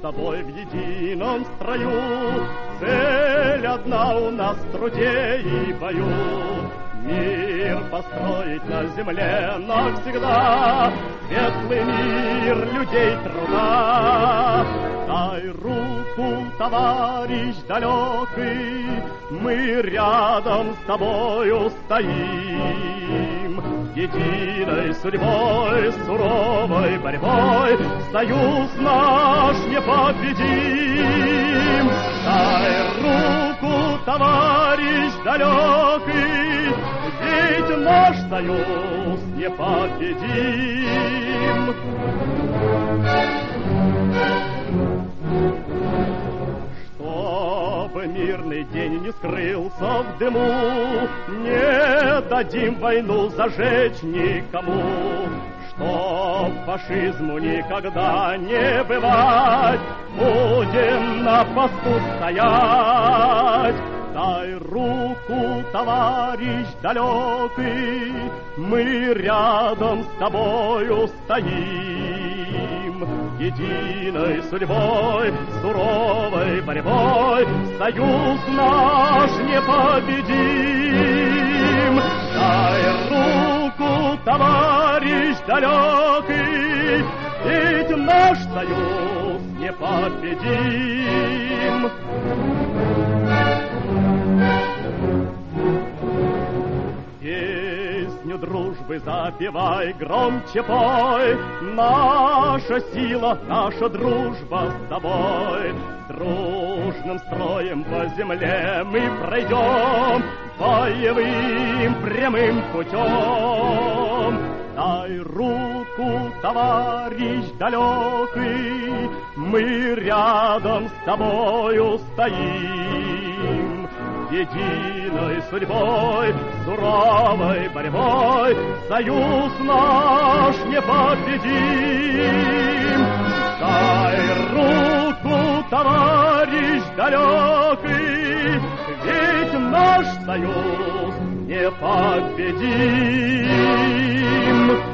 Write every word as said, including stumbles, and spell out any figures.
тобой в едином строю. Цель одна у нас в труде и бою. Мир построить на земле навсегда, светлый мир людей труда. Дай руку, товарищ далекий, мы рядом с тобою стоим. Единой судьбой, суровой борьбой союз наш непобедим. Дай руку, товарищ далекий, ведь наш союз непобедим. Чтобы мирный день не скрылся в дыму, не дадим войну зажечь никому. Чтоб фашизму никогда не бывать, будем на посту стоять. Дай руку, товарищ далекий, мы рядом с тобою стоим. Единой судьбой, суровой борьбой союз наш непобедим. Дай руку, товарищ далекий, ведь наш союз непобедим. Песню дружбы запевай, громче пой, наша сила, наша дружба с тобой. Дружным строем по земле мы пройдем боевым прямым путем. Дай руку, товарищ далекий, мы рядом с тобою стоим. Единой судьбой, суровой борьбой союз наш непобедим. Дай руку, товарищ далекий, ведь наш союз непобедим.